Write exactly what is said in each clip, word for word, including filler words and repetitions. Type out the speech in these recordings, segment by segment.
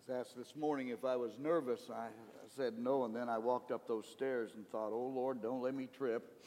Asked this morning if I was nervous. I, I said no, and then I walked up those stairs and thought, oh, Lord, don't let me trip.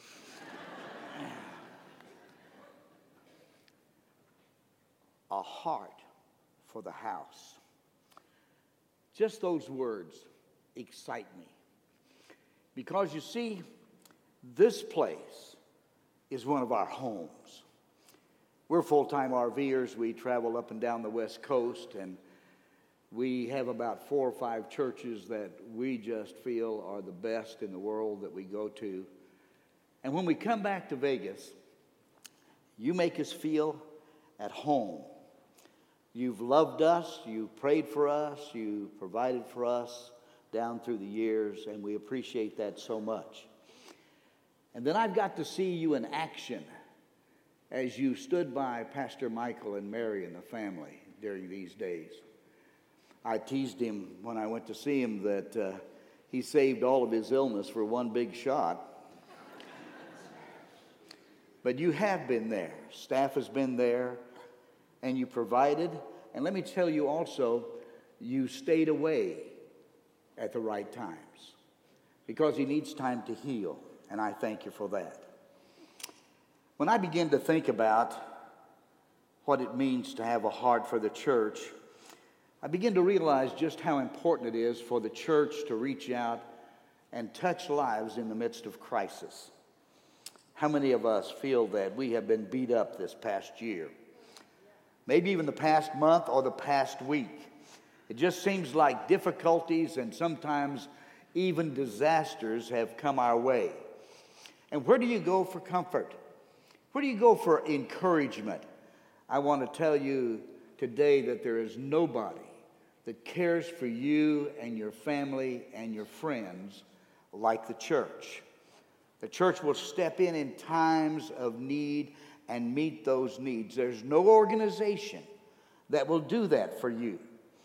A heart for the house. Just those words excite me. Because you see, this place is one of our homes. We're full-time RVers. We travel up and down the West Coast, and we have about four or five churches that we just feel are the best in the world that we go to. And when we come back to Vegas, you make us feel at home. You've loved us, you prayed for us, you provided for us down through the years, and we appreciate that so much. And then I've got to see you in action as you stood by Pastor Michael and Mary and the family during these days. I teased him when I went to see him that uh, he saved all of his illness for one big shot. But you have been there. Staff has been there, and you provided. And let me tell you also, you stayed away at the right times because he needs time to heal, and I thank you for that. When I begin to think about what it means to have a heart for the church, I begin to realize just how important it is for the church to reach out and touch lives in the midst of crisis. How many of us feel that we have been beat up this past year? Maybe even the past month or the past week. It just seems like difficulties and sometimes even disasters have come our way. And where do you go for comfort? Where do you go for encouragement? I want to tell you today that there is nobody that cares for you and your family and your friends like the church. The church will step in in times of need and meet those needs. There's no organization that will do that for you.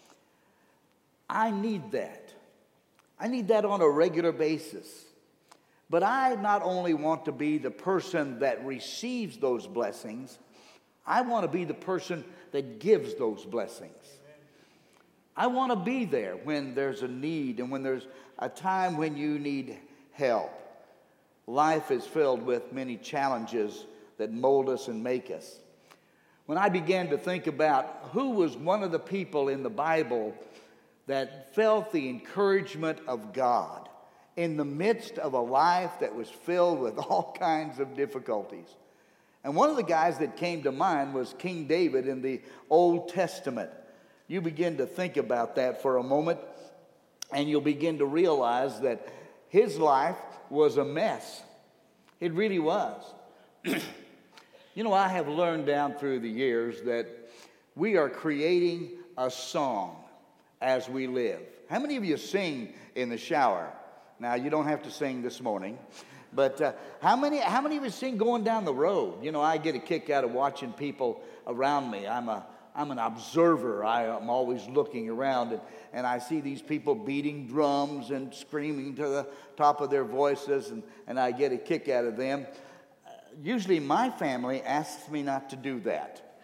I need that. I need that on a regular basis. But I not only want to be the person that receives those blessings, I want to be the person that gives those blessings. I want to be there when there's a need and when there's a time when you need help. Life is filled with many challenges that mold us and make us. When I began to think about who was one of the people in the Bible that felt the encouragement of God in the midst of a life that was filled with all kinds of difficulties. And one of the guys that came to mind was King David in the Old Testament. You begin to think about that for a moment, and you'll begin to realize that his life was a mess. It really was. You know, I have learned down through the years that we are creating a song as we live. How many of you sing in the shower? Now, you don't have to sing this morning, but uh, how many how many of you sing going down the road? You know, I get a kick out of watching people around me. I'm a I'm an observer. I am always looking around, and, and I see these people beating drums and screaming to the top of their voices, and, and I get a kick out of them. Uh, usually my family asks me not to do that.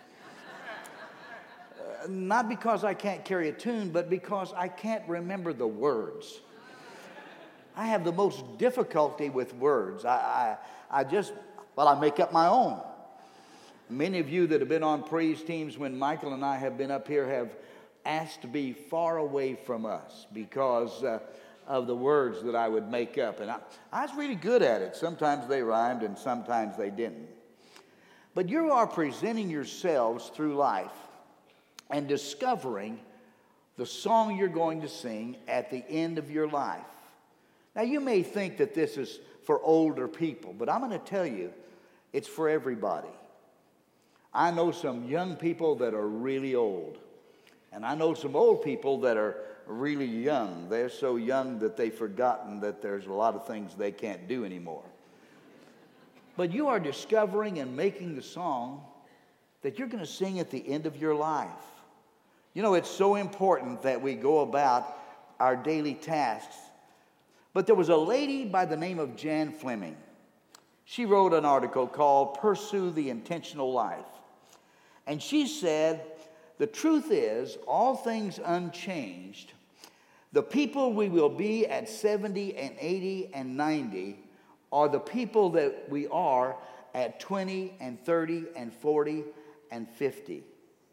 uh, not because I can't carry a tune, but because I can't remember the words. I have the most difficulty with words. I, I, I just, well, I make up my own. Many of you that have been on praise teams when Michael and I have been up here have asked to be far away from us because uh, of the words that I would make up. And I, I was really good at it. Sometimes they rhymed and sometimes they didn't. But you are presenting yourselves through life and discovering the song you're going to sing at the end of your life. Now, you may think that this is for older people, but I'm going to tell you, it's for everybody. I know some young people that are really old, and I know some old people that are really young. They're so young that they've forgotten that there's a lot of things they can't do anymore. But you are discovering and making the song that you're going to sing at the end of your life. You know, it's so important that we go about our daily tasks. But there was a lady by the name of Jan Fleming. She wrote an article called Pursue the Intentional Life. And she said the truth is, all things unchanged, the people we will be at seventy and eighty and ninety are the people that we are at twenty and thirty and forty and fifty.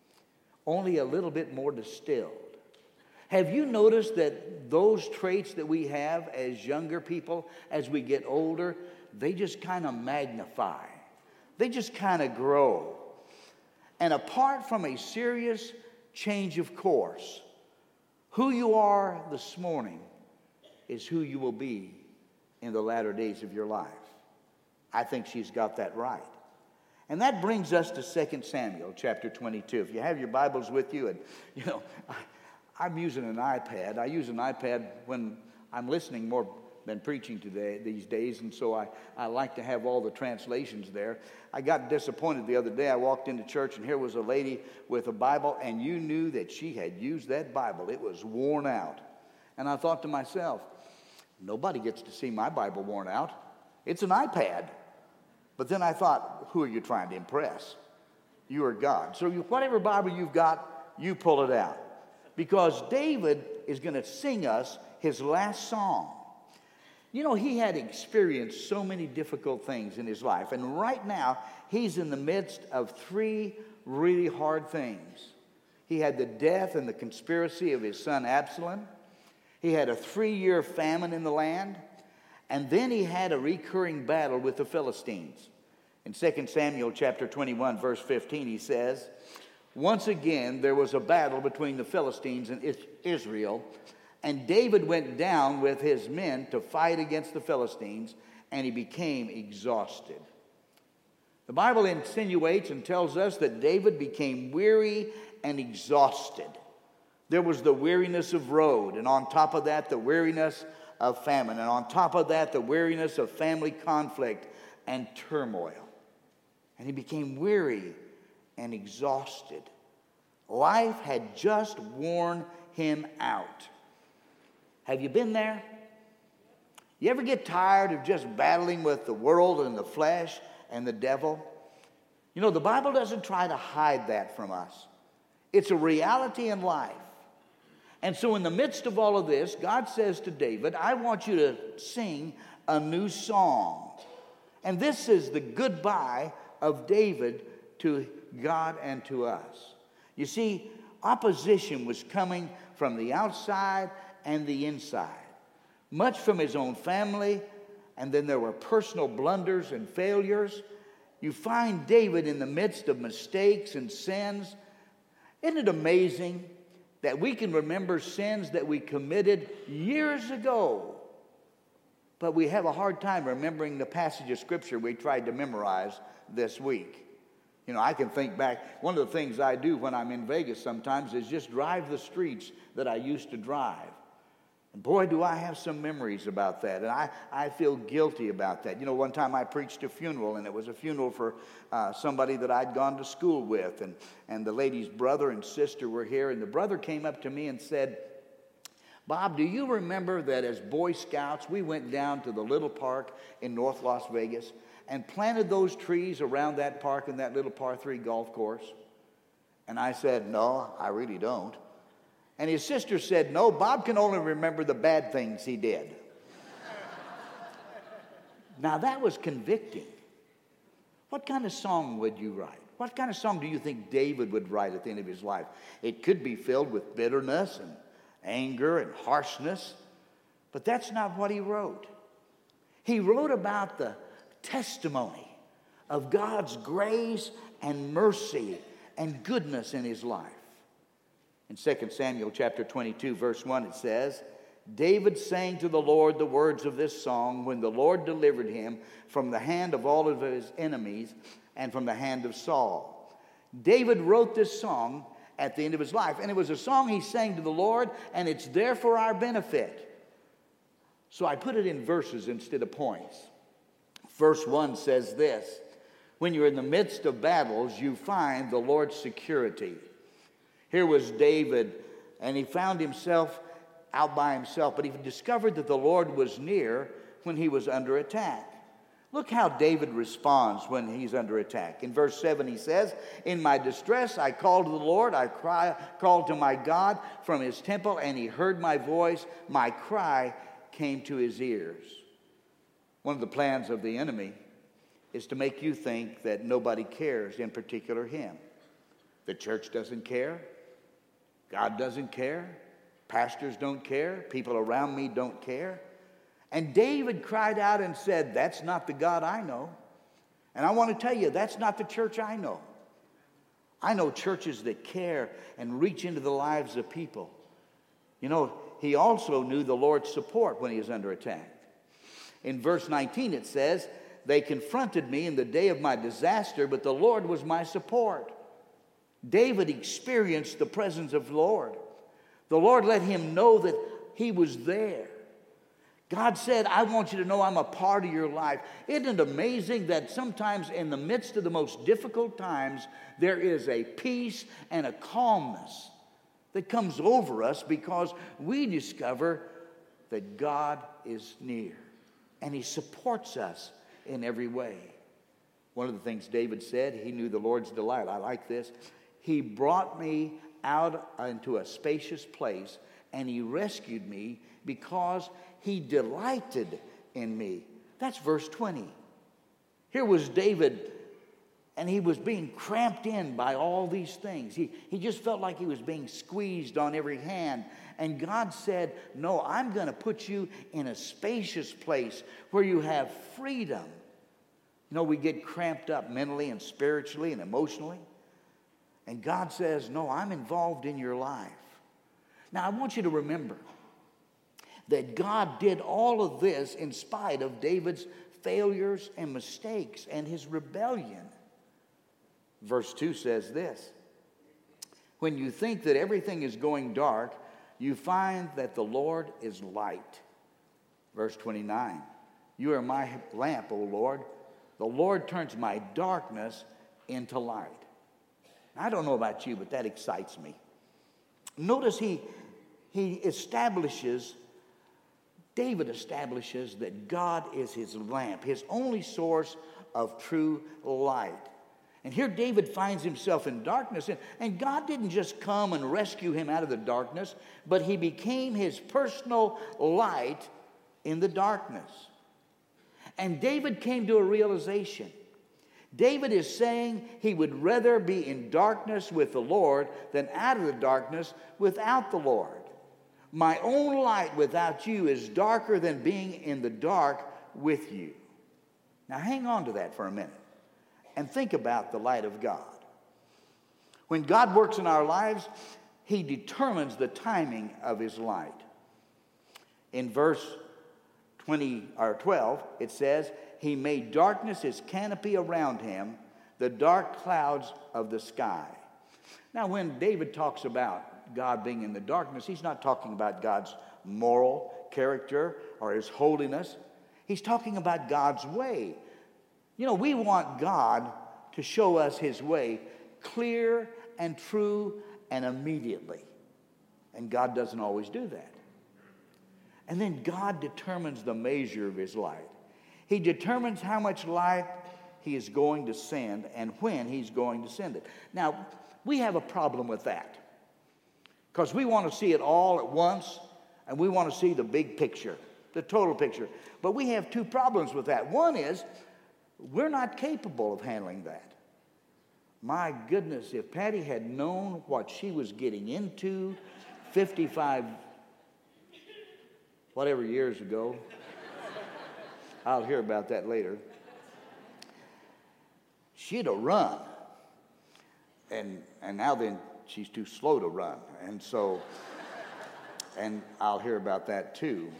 Only a little bit more distilled. Have you noticed that those traits that we have as younger people, as we get older, they just kind of magnify. They just kind of grow. And apart from a serious change of course, who you are this morning is who you will be in the latter days of your life. I think she's got that right. And that brings us to Second Samuel chapter twenty-two. If you have your Bibles with you, and you know, I, I'm using an iPad. I use an iPad when I'm listening more than preaching today these days, and so I, I like to have all the translations there. I got disappointed the other day. I walked into church, and here was a lady with a Bible, and you knew that she had used that Bible. It was worn out. And I thought to myself, nobody gets to see my Bible worn out. It's an iPad. But then I thought, who are you trying to impress? You are God. So you, whatever Bible you've got, you pull it out. Because David is going to sing us his last song. You know, he had experienced so many difficult things in his life. And right now, he's in the midst of three really hard things. He had the death and the conspiracy of his son Absalom. He had a three-year famine in the land. And then he had a recurring battle with the Philistines. In Second Samuel chapter twenty-one, verse fifteen, he says, once again there was a battle between the Philistines and Israel, and David went down with his men to fight against the Philistines, and he became exhausted. The Bible insinuates and tells us that David became weary and exhausted. There was the weariness of road, and on top of that, the weariness of famine, and on top of that, the weariness of family conflict and turmoil. And he became weary and exhausted. Life had just worn him out. Have you been there? You ever get tired of just battling with the world and the flesh and the devil? You know, the Bible doesn't try to hide that from us. It's a reality in life. And so in the midst of all of this, God says to David, I want you to sing a new song. And this is the goodbye of David to God and to us. You see, opposition was coming from the outside and the inside. Much from his own family, and then there were personal blunders and failures. You find David in the midst of mistakes and sins. Isn't it amazing that we can remember sins that we committed years ago, but we have a hard time remembering the passage of Scripture we tried to memorize this week? You know, I can think back, one of the things I do when I'm in Vegas sometimes is just drive the streets that I used to drive. And boy, do I have some memories about that. And I, I feel guilty about that. You know, one time I preached a funeral, and it was a funeral for uh, somebody that I'd gone to school with. And, and the lady's brother and sister were here. And the brother came up to me and said, Bob, do you remember that as Boy Scouts, we went down to the little park in North Las Vegas and planted those trees around that park in that little par three golf course? And I said, no, I really don't. And his sister said, no, Bob can only remember the bad things he did. Now that was convicting. What kind of song would you write? What kind of song do you think David would write at the end of his life? It could be filled with bitterness and anger and harshness, but that's not what he wrote. He wrote about the testimony of God's grace and mercy and goodness in his life. In Second Samuel chapter twenty-two, verse one, it says, David sang to the Lord the words of this song when the Lord delivered him from the hand of all of his enemies and from the hand of Saul. David wrote this song at the end of his life, and it was a song he sang to the Lord, and it's there for our benefit. So I put it in verses instead of points. Verse one says this, when you're in the midst of battles, you find the Lord's security. Here was David, and he found himself out by himself, but he discovered that the Lord was near when he was under attack. Look how David responds when he's under attack. In verse seven he says, "In my distress I called to the Lord, I cry, called to my God from his temple, and he heard my voice. My cry came to his ears." One of the plans of the enemy is to make you think that nobody cares, in particular him. The church doesn't care. God doesn't care. Pastors don't care. People around me don't care. And David cried out and said, "That's not the God I know." And I want to tell you, that's not the church I know. I know churches that care and reach into the lives of people. You know, he also knew the Lord's support when he was under attack. In verse nineteen it says, "They confronted me in the day of my disaster, but the Lord was my support." David experienced the presence of the Lord. The Lord let him know that he was there. God said, "I want you to know I'm a part of your life." Isn't it amazing that sometimes in the midst of the most difficult times, there is a peace and a calmness that comes over us because we discover that God is near and he supports us in every way. One of the things David said, he knew the Lord's delight. I like this. "He brought me out into a spacious place, and he rescued me because he delighted in me." That's verse twenty. Here was David, and he was being cramped in by all these things. He, he just felt like he was being squeezed on every hand. And God said, "No, I'm going to put you in a spacious place where you have freedom." You know, we get cramped up mentally and spiritually and emotionally. And God says, "No, I'm involved in your life." Now, I want you to remember that God did all of this in spite of David's failures and mistakes and his rebellion. Verse two says this, "When you think that everything is going dark, you find that the Lord is light." Verse twenty-nine, "You are my lamp, O Lord. The Lord turns my darkness into light." I don't know about you, but that excites me. Notice he, he establishes, David establishes that God is his lamp, his only source of true light. And here David finds himself in darkness, and, and God didn't just come and rescue him out of the darkness, but he became his personal light in the darkness. And David came to a realization. David is saying he would rather be in darkness with the Lord than out of the darkness without the Lord. "My own light without you is darker than being in the dark with you." Now hang on to that for a minute and think about the light of God. When God works in our lives, he determines the timing of his light. In verse twenty or twelve, it says, "He made darkness his canopy around him, the dark clouds of the sky." Now, when David talks about God being in the darkness, he's not talking about God's moral character or his holiness. He's talking about God's way. You know, we want God to show us his way clear and true and immediately. And God doesn't always do that. And then God determines the measure of his light. He determines how much light he is going to send and when he's going to send it. Now, we have a problem with that because we want to see it all at once and we want to see the big picture, the total picture. But we have two problems with that. One is we're not capable of handling that. My goodness, if Patty had known what she was getting into fifty-five, whatever years ago, I'll hear about that later, she'd have run. And, and now then, she's too slow to run. And so, and I'll hear about that too.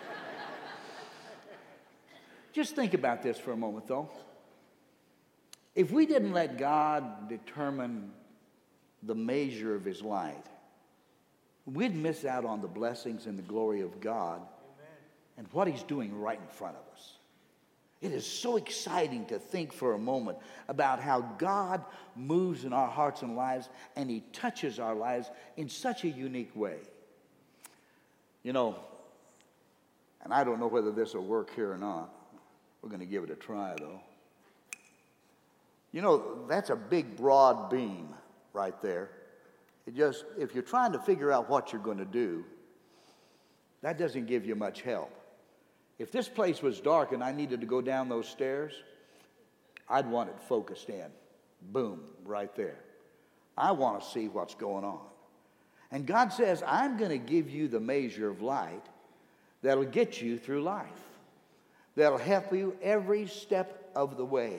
Just think about this for a moment, though. If we didn't let God determine the measure of his light, we'd miss out on the blessings and the glory of God. Amen. And what he's doing right in front of us. It is so exciting to think for a moment about how God moves in our hearts and lives, and he touches our lives in such a unique way. You know, and I don't know whether this will work here or not. We're going to give it a try, though. You know, that's a big, broad beam right there. It just, if you're trying to figure out what you're going to do, that doesn't give you much help. If this place was dark and I needed to go down those stairs, I'd want it focused in. Boom, right there. I want to see what's going on. And God says, I'm going to give you the measure of light that'll get you through life, that'll help you every step of the way.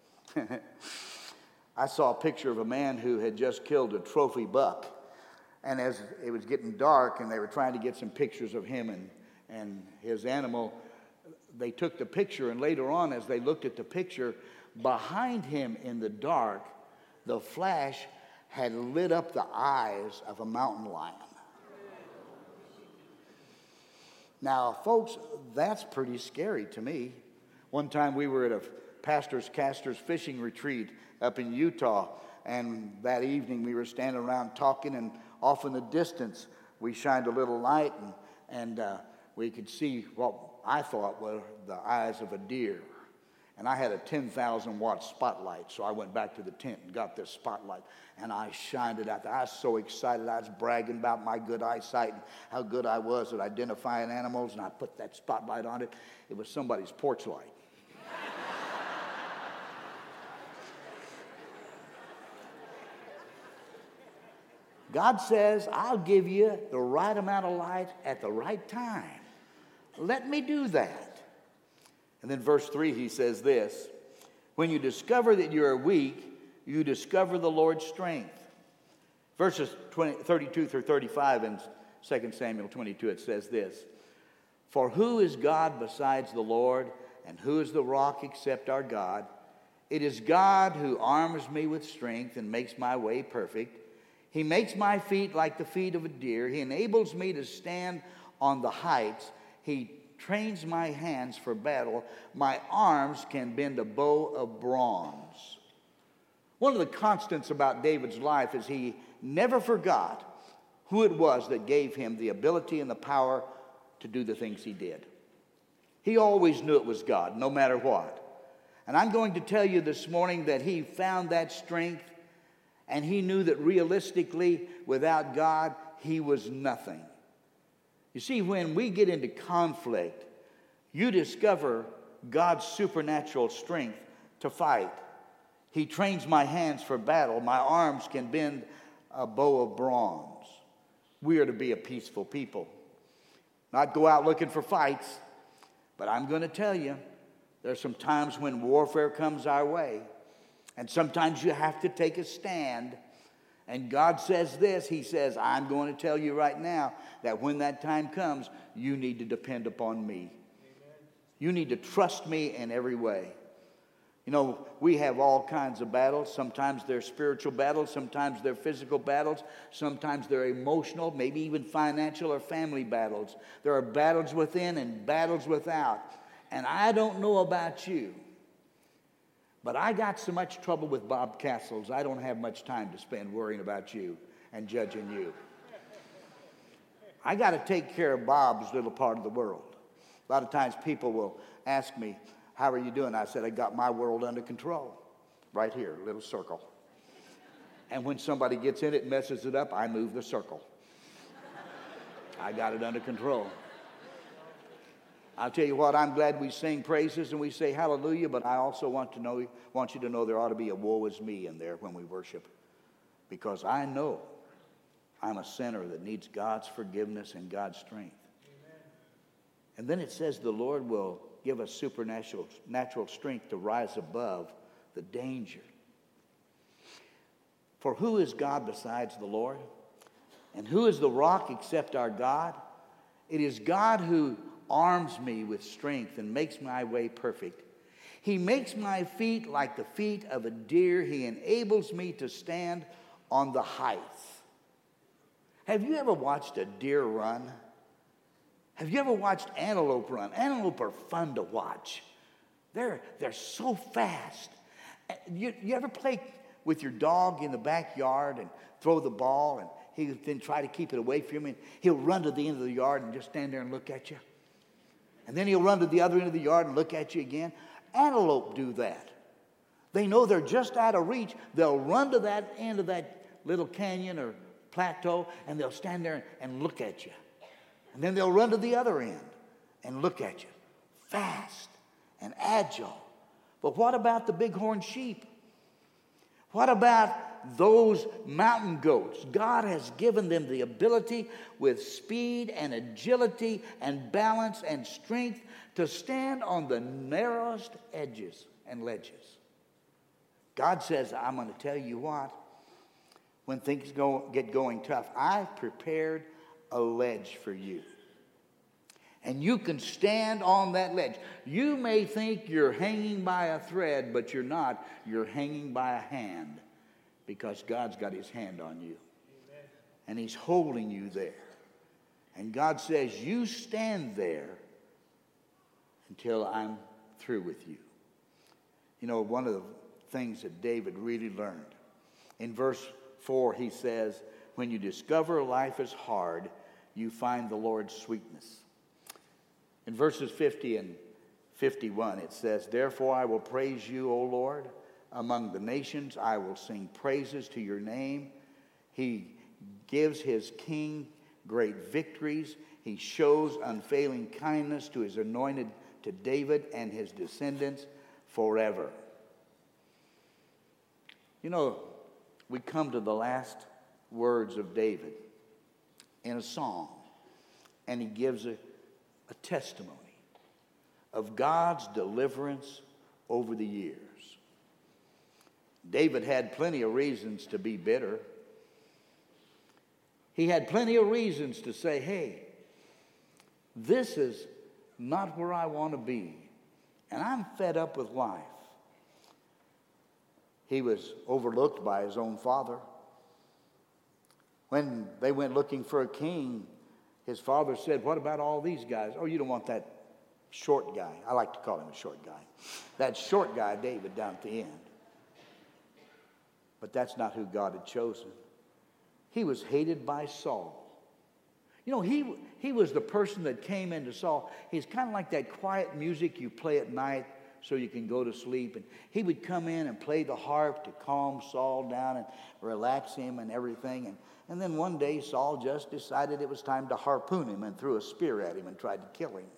I saw a picture of a man who had just killed a trophy buck. And as it was getting dark and they were trying to get some pictures of him and, and his animal, they took the picture, and later on as they looked at the picture, behind him in the dark, the flash had lit up the eyes of a mountain lion. Now, folks, that's pretty scary to me. One time we were at a pastor's casters fishing retreat up in Utah, and that evening we were standing around talking, and off in the distance we shined a little light, and, and uh, we could see what I thought were the eyes of a deer. And I had a ten thousand watt spotlight, so I went back to the tent and got this spotlight, and I shined it out there. I was so excited. I was bragging about my good eyesight and how good I was at identifying animals, and I put that spotlight on it. It was somebody's porch light. God says, I'll give you the right amount of light at the right time. Let me do that. And then verse three, he says this: when you discover that you are weak, you discover the Lord's strength. Verses twenty, thirty-two through thirty-five in Second Samuel twenty-two, it says this: for who is God besides the Lord, and who is the rock except our God? It is God who arms me with strength and makes my way perfect. He makes my feet like the feet of a deer. He enables me to stand on the heights. He trains my hands for battle. My arms can bend a bow of bronze. One of the constants about David's life is he never forgot who it was that gave him the ability and the power to do the things he did. He always knew it was God, no matter what. And I'm going to tell you this morning that he found that strength, and he knew that realistically, without God, he was nothing. You see, when we get into conflict, you discover God's supernatural strength to fight. He trains my hands for battle. My arms can bend a bow of bronze. We are to be a peaceful people. Not go out looking for fights, but I'm going to tell you, there's some times when warfare comes our way, and sometimes you have to take a stand. And God says this, he says, I'm going to tell you right now that when that time comes, you need to depend upon me. Amen. You need to trust me in every way. You know, we have all kinds of battles. Sometimes they're spiritual battles. Sometimes they're physical battles. Sometimes they're emotional, maybe even financial or family battles. There are battles within and battles without. And I don't know about you, but I got so much trouble with Bob Castles, I don't have much time to spend worrying about you and judging you. I got to take care of Bob's little part of the world. A lot of times people will ask me, how are you doing? I said, I got my world under control. Right here, little circle. And when somebody gets in it and messes it up, I move the circle. I got it under control. I'll tell you what, I'm glad we sing praises and we say hallelujah, but I also want to know, want you to know there ought to be a woe is me in there when we worship. Because I know I'm a sinner that needs God's forgiveness and God's strength. Amen. And then it says the Lord will give us supernatural natural strength to rise above the danger. For who is God besides the Lord? And who is the rock except our God? It is God who arms me with strength and makes my way perfect. He makes my feet like the feet of a deer. He enables me to stand on the heights. Have you ever watched a deer run? Have you ever watched antelope run? Antelope are fun to watch. They're, they're so fast. You, you ever play with your dog in the backyard and throw the ball and he then try to keep it away from you? And he'll run to the end of the yard and just stand there and look at you. And then he'll run to the other end of the yard and look at you again. Antelope do that. They know they're just out of reach. They'll run to that end of that little canyon or plateau, and they'll stand there and look at you. And then they'll run to the other end and look at you. Fast and agile. But what about the bighorn sheep? What about those mountain goats? God has given them the ability with speed and agility and balance and strength to stand on the narrowest edges and ledges. God says, I'm going to tell you what, when things go, get going tough, I've prepared a ledge for you. And you can stand on that ledge. You may think you're hanging by a thread, but you're not. You're hanging by a hand because God's got his hand on you. Amen. And he's holding you there. And God says, you stand there until I'm through with you. You know, one of the things that David really learned, in verse four, he says, when you discover life is hard, you find the Lord's sweetness. In verses fifty and fifty-one, it says, therefore I will praise you, O Lord, among the nations. I will sing praises to your name. He gives his king great victories. He shows unfailing kindness to his anointed, to David and his descendants forever. You know, we come to the last words of David in a song, and he gives a A testimony of God's deliverance over the years. David had plenty of reasons to be bitter. He had plenty of reasons to say, hey, this is not where I want to be, and I'm fed up with life. He was overlooked by his own father. When they went looking for a king, his father said, what about all these guys? Oh, you don't want that short guy. I like to call him a short guy. That short guy, David, down at the end. But that's not who God had chosen. He was hated by Saul. You know, he, he was the person that came into Saul. He's kind of like that quiet music you play at night so you can go to sleep. And he would come in and play the harp to calm Saul down and relax him and everything. And And then one day, Saul just decided it was time to harpoon him and threw a spear at him and tried to kill him.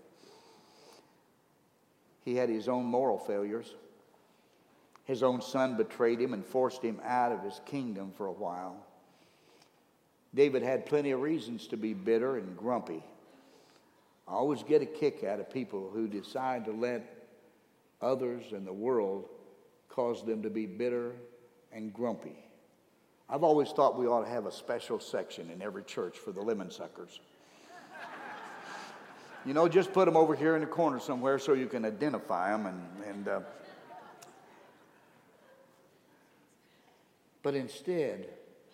He had his own moral failures. His own son betrayed him and forced him out of his kingdom for a while. David had plenty of reasons to be bitter and grumpy. I always get a kick out of people who decide to let others and the world cause them to be bitter and grumpy. I've always thought we ought to have a special section in every church for the lemon suckers. You know, just put them over here in the corner somewhere so you can identify them. And, and uh, but instead,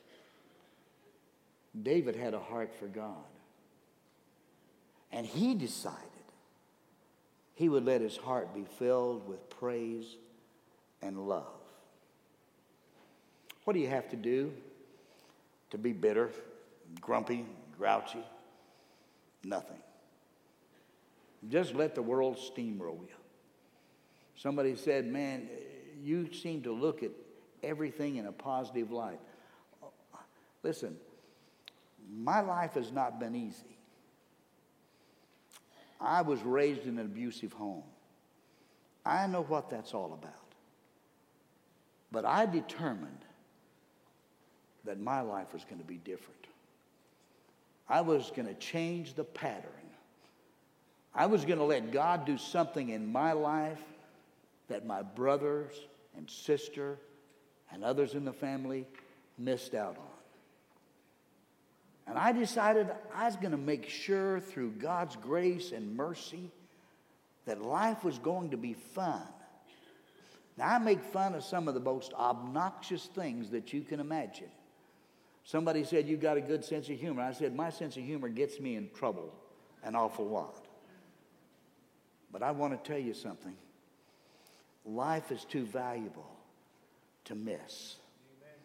David had a heart for God. And he decided he would let his heart be filled with praise and love. What do you have to do to be bitter, grumpy, grouchy? Nothing. Just let the world steamroll you. Somebody said, man, you seem to look at everything in a positive light. Listen, my life has not been easy. I was raised in an abusive home. I know what that's all about. But I determined that my life was going to be different. I was going to change the pattern. I was going to let God do something in my life that my brothers and sister and others in the family missed out on. And I decided I was going to make sure through God's grace and mercy that life was going to be fun. Now, I make fun of some of the most obnoxious things that you can imagine. Somebody said, you've got a good sense of humor. I said, my sense of humor gets me in trouble an awful lot. But I want to tell you something. Life is too valuable to miss. Amen.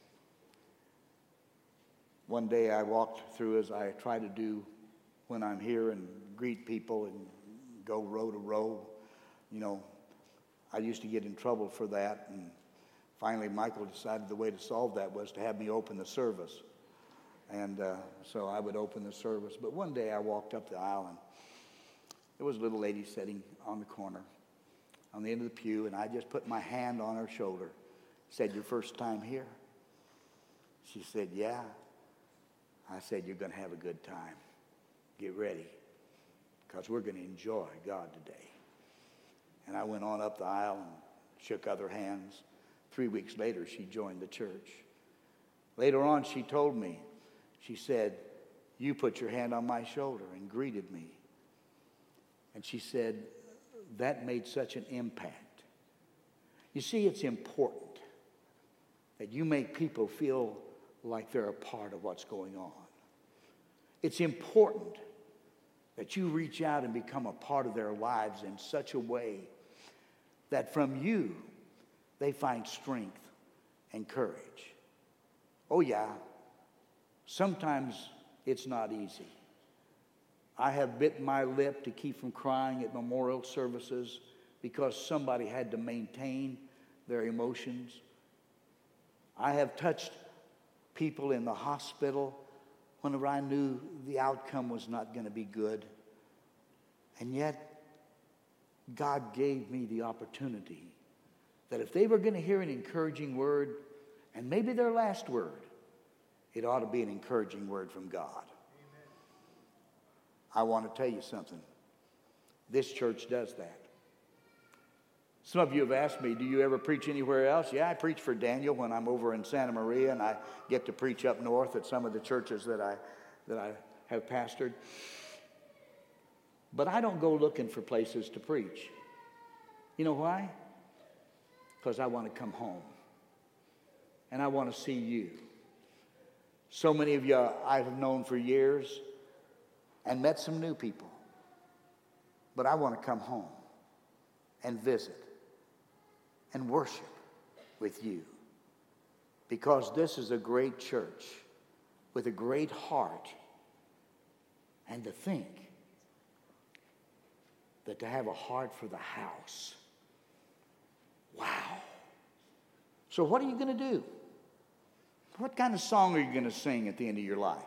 One day I walked through, as I try to do when I'm here, and greet people and go row to row. You know, I used to get in trouble for that, and finally Michael decided the way to solve that was to have me open the service. And uh, so I would open the service. But one day I walked up the aisle, and there was a little lady sitting on the corner on the end of the pew, and I just put my hand on her shoulder. Said, "Your first time here?" She said, "Yeah." I said, "You're going to have a good time. Get ready, because we're going to enjoy God today." And I went on up the aisle and shook other hands. Three weeks later, she joined the church. Later on, she told me, she said, "You put your hand on my shoulder and greeted me." And she said, that made such an impact. You see, it's important that you make people feel like they're a part of what's going on. It's important that you reach out and become a part of their lives in such a way that from you, they find strength and courage. Oh yeah, sometimes it's not easy. I have bitten my lip to keep from crying at memorial services because somebody had to maintain their emotions. I have touched people in the hospital whenever I knew the outcome was not going to be good. And yet, God gave me the opportunity that if they were going to hear an encouraging word, and maybe their last word, it ought to be an encouraging word from God. I want to tell you something. This church does that. Some of you have asked me, do you ever preach anywhere else? Yeah, I preach for Daniel when I'm over in Santa Maria, and I get to preach up north at some of the churches that I, that I have pastored. But I don't go looking for places to preach. You know why? Because I want to come home. And I want to see you. So many of you I've known for years and met some new people. But I want to come home and visit and worship with you. Because this is a great church with a great heart. And to think that to have a heart for the house. Wow. So what are you going to do? What kind of song are you going to sing at the end of your life?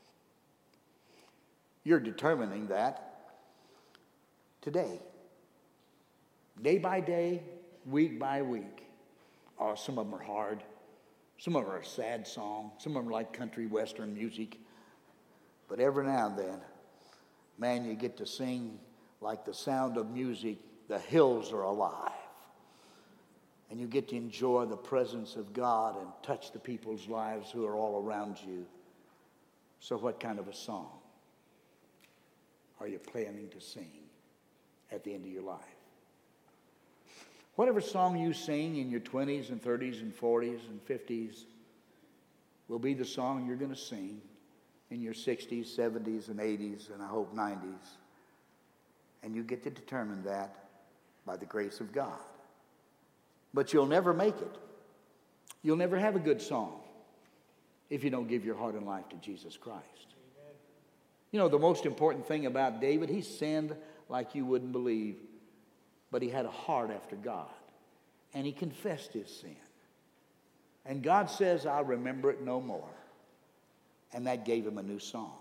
You're determining that today. Day by day, week by week. Oh, some of them are hard. Some of them are a sad song. Some of them are like country western music. But every now and then, man, you get to sing like the sound of music. The hills are alive. And you get to enjoy the presence of God and touch the people's lives who are all around you. So what kind of a song are you planning to sing at the end of your life? Whatever song you sing in your twenties and thirties and forties and fifties will be the song you're going to sing in your sixties, seventies, and eighties, and I hope nineties. And you get to determine that by the grace of God. But you'll never make it. You'll never have a good song if you don't give your heart and life to Jesus Christ. Amen. You know, the most important thing about David, he sinned like you wouldn't believe, but he had a heart after God, and he confessed his sin. And God says, I'll remember it no more. And that gave him a new song.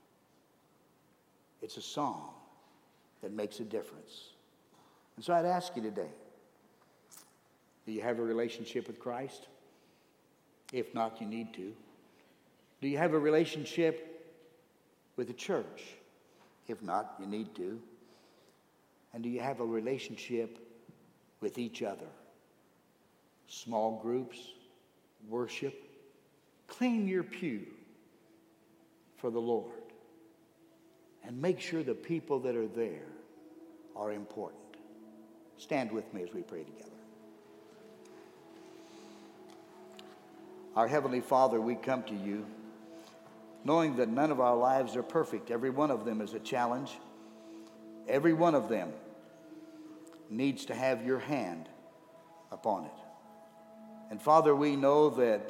It's a song that makes a difference. And so I'd ask you today, do you have a relationship with Christ? If not, you need to. Do you have a relationship with the church? If not, you need to. And do you have a relationship with each other? Small groups, worship. Clean your pew for the Lord. And make sure the people that are there are important. Stand with me as we pray together. Our Heavenly Father, we come to you knowing that none of our lives are perfect. Every one of them is a challenge. Every one of them needs to have your hand upon it. And Father, we know that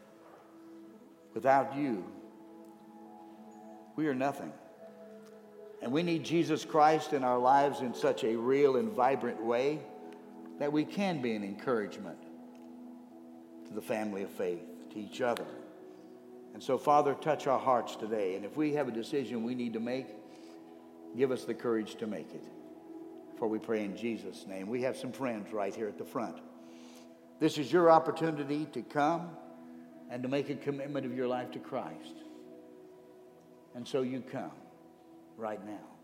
without you, we are nothing. And we need Jesus Christ in our lives in such a real and vibrant way that we can be an encouragement to the family of faith, to each other. And so, Father, touch our hearts today. And if we have a decision we need to make, give us the courage to make it. For we pray in Jesus' name. We have some friends right here at the front. This is your opportunity to come and to make a commitment of your life to Christ. And so you come right now.